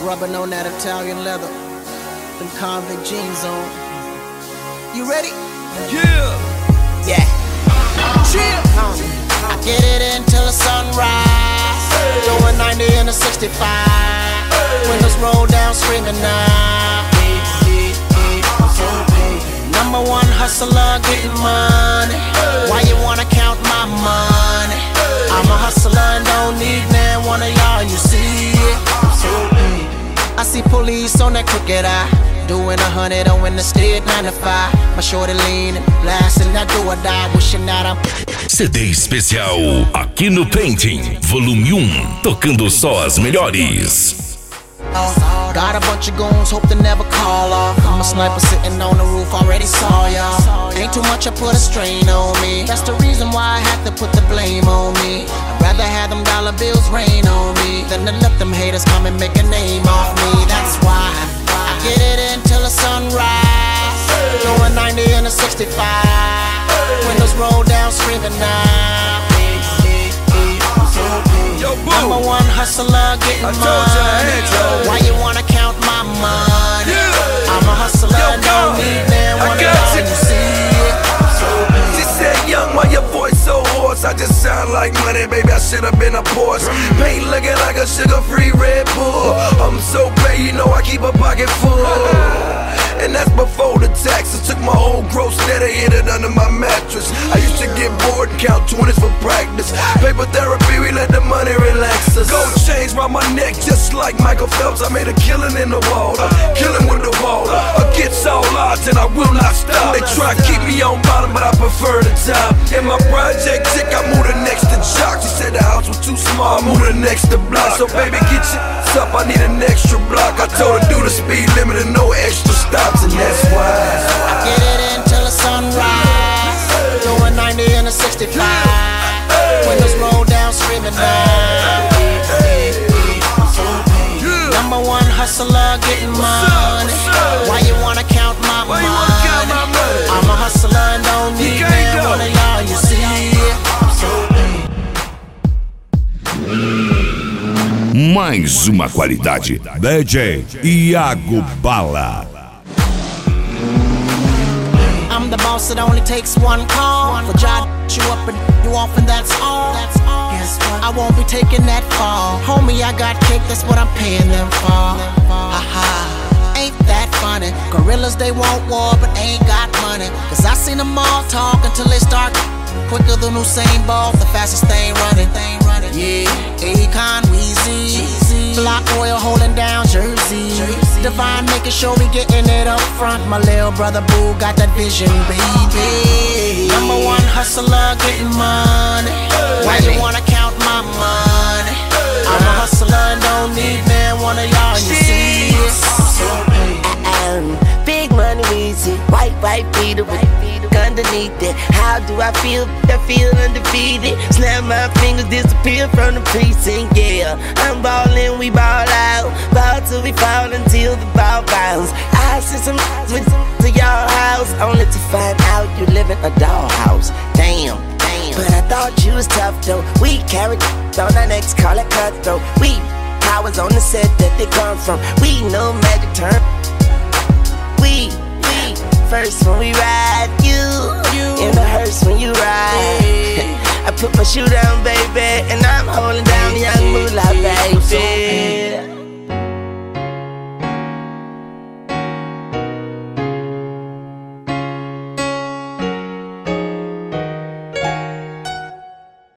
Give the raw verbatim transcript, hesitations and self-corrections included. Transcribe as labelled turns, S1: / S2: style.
S1: Rubbing on that Italian leather, them convict jeans on. You ready?
S2: Yeah.
S1: Yeah. Chill. I get it until the sunrise. Doing ninety in a sixty-five. Windows roll down, screaming now. Number one hustler, getting money. Why you wanna count my money? I'm a hustler and don't need man one of y'all, you see it. I see police on that crooked eye, doing a hundred on in the state nine to five. My shorty leaning, blasting that do or die, wishing that I'm.
S3: C D especial aqui no Painting, volume um, tocando só as melhores.
S1: Got a bunch of goons, hope to never call off. I'm a sniper sitting on the roof, already saw y'all. Ain't too much, I put a strain on me. That's the reason why I have to put the blame on me. I'd rather have them dollar bills rain on me than to let them haters come and make a name off me. That's why I get it until the sunrise. Doing ninety in a sixty-five. Windows roll down, screaming now.
S2: Yo, boo.
S1: Number one hustler, getting
S2: I told you I had
S1: money.
S2: you.
S1: Why you wanna count my money?
S2: Yeah.
S1: I'm a hustler,
S2: Yo,
S1: don't
S2: go.
S1: need man
S2: I
S1: one of
S2: got
S1: y'all,
S2: you.
S1: you see it.
S2: She said, young, why your voice so hoarse? I just sound like money, baby, I should've been a Porsche. Paint looking like a sugar-free Red Bull. I'm so paid, you know I keep a pocket full. And that's before the taxes. Took my whole gross net and hid it under my mattress. I used to get bored and count twenties for practice. Paper therapy, we let the money relax us. Gold chains round my neck just like Michael Phelps. I made a killing in the water, killing with the water. Against all odds and I will not stop. They try to keep me on bottom but I prefer the top. In my project chick, I moved her next to Jock. She said the house was too small, I moved her next to block. So baby, get your up, I need an extra block. I told her do the speed limit and no extra stops, and that's why
S1: I get it until the sunrise. Doing ninety in a sixty-five. Windows roll down, screaming now. Number one hustler, getting money. Why you wanna count my money? I'm a hustler and don't need man one of y'all, you see it.
S3: Mais uma qualidade. D J Iago Bala.
S1: I'm the boss, it only takes one call. For job you up and you off and that's all. Guess what? I won't be taking that fall. Homie, I got cake, that's what I'm paying them for. Haha, ain't that funny? Gorillas, they want war, but ain't got money. Cause I seen them all talk until they start quicker than Usain Bolt, the fastest thing running. Yeah, Akon, Weezy, Block Royal holding down Jersey. Divine making sure we getting it up front. My little brother Boo got that vision, baby. Number one hustler, getting money. Why you wanna count my money? I'm a hustler and don't need man one of y'all, you see it.
S4: Um, big money, Weezy, white, white beater with underneath it. How do I feel? I feel undefeated. Snap my fingers, disappear from the precinct. Yeah, I'm ballin', we ball out. Ball till we fall until the ball bounce. I sent some with to your house, only to find out you live in a dollhouse. Damn, damn. But I thought you was tough though. We carried on our necks, call it cutthroat. We powers on the set that they come from. We know magic term. We, we first when we ride, you, you in the hearse when you ride. I put my shoe down, baby, and I'm holding down the young moolah, baby.